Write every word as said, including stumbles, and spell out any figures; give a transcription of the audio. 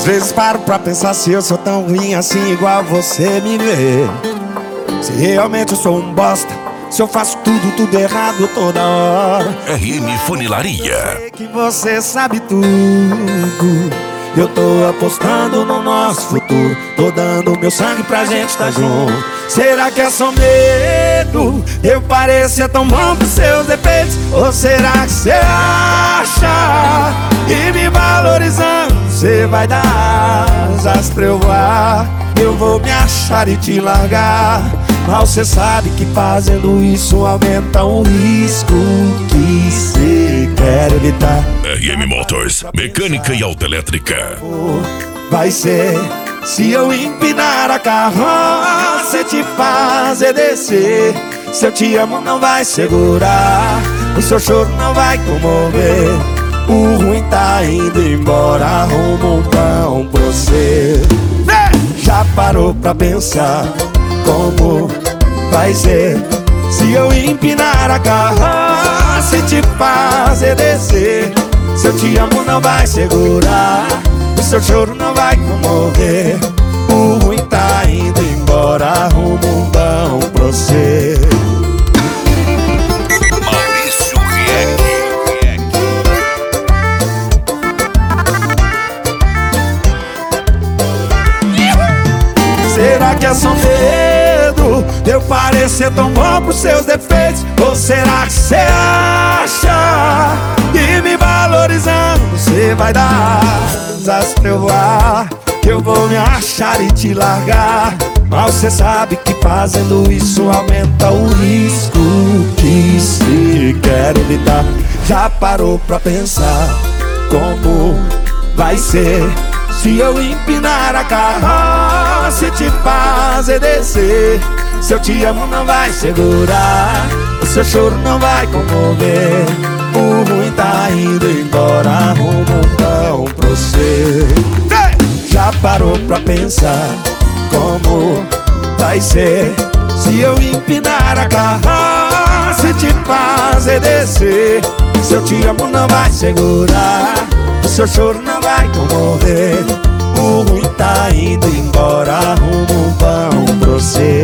Às vezes paro pra pensar se eu sou tão ruim assim igual você me vê. Se realmente eu sou um bosta, se eu faço tudo, tudo errado toda hora. R M Funilaria. Sei que você sabe tudo. Eu tô apostando no nosso futuro, tô dando meu sangue pra gente tá junto. Será que é só medo? Eu parecer tão bom pros seus defeitos? Ou será que você acha que me valorizando você vai dar asas pra eu voar? Eu vou me achar e te largar, mas você sabe que fazendo isso aumenta o risco que você quer evitar. R M Motors, mecânica e autoelétrica. Vai ser se eu empinar a carroça e te fazer descer. Se eu te amo não vai segurar, o seu choro não vai comover. O ruim tá indo embora, rumo um pão pra você. Já parou pra pensar como vai ser se eu empinar a carroça e te fazer descer? Se eu te amo não vai segurar, o seu choro não vai comover. O ruim tá indo embora, rumo um bom pra você. Maurício Rieck. Será que é só medo de eu parecer tão bom pros seus defeitos? Ou será que você acha que me valorizando você vai dar asas pra eu voar? Que eu vou me achar e te largar, mas você sabe que fazendo isso aumenta o risco que se quer evitar. Já parou pra pensar como vai ser se eu empinar a carroça e te fazer descer? Se eu te amo não vai segurar, o seu choro não vai comover. O ruim tá indo embora, rumo um pão pra você. Já parou pra pensar como vai ser se eu empinar a carroça e te fazer descer? Se eu te amo não vai segurar, o seu choro não vai comover. O ruim tá indo embora, rumo um pão pra você.